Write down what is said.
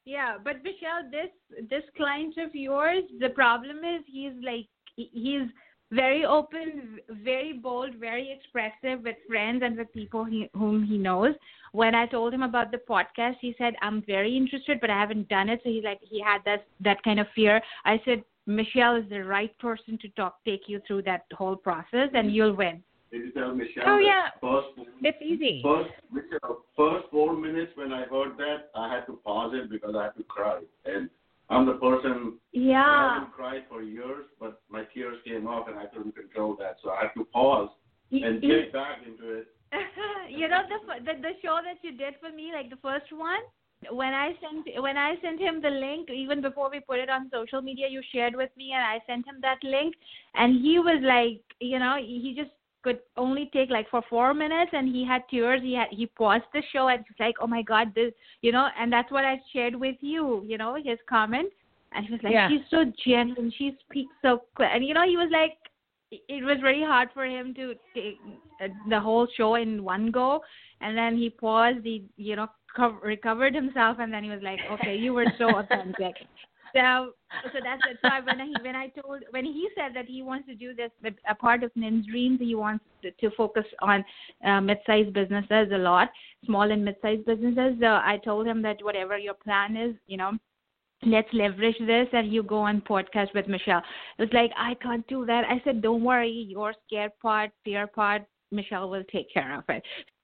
Yeah, but Michelle, this client of yours, the problem is he's very open, very bold, very expressive with friends and with people whom he knows. When I told him about the podcast, he said, "I'm very interested, but I haven't done it." So he had that kind of fear. I said, "Michelle is the right person to take you through that whole process, and you'll win." Did you tell Michelle? Oh, yeah. First, It's easy. first 4 minutes when I heard that, I had to pause it because I had to cry. And I'm the person who hasn't cried for years, but my tears came off and I couldn't control that. So I had to pause and get back into it. You know the show that you did for me, like the first one, when I sent him the link, even before we put it on social media, you shared with me, and I sent him that link, and he was like, he just could only take like for 4 minutes, and he had tears. He paused the show and was like, "Oh my God, this," and that's what I shared with you, his comment, and he was like, "She's so gentle, she speaks so clear," and he was like, it was very hard for him to take the whole show in one go, and then he paused, he recovered himself, and then he was like, "Okay, you were so authentic." So that's it. So when he said that he wants to do this, but a part of Nin's dreams, he wants to focus on mid-sized businesses a lot, small and mid-sized businesses. I told him that whatever your plan is, let's leverage this, and you go on podcast with Michelle. It was like, I can't do that. I said, don't worry, your scared part, fear part, Michelle will take care of it.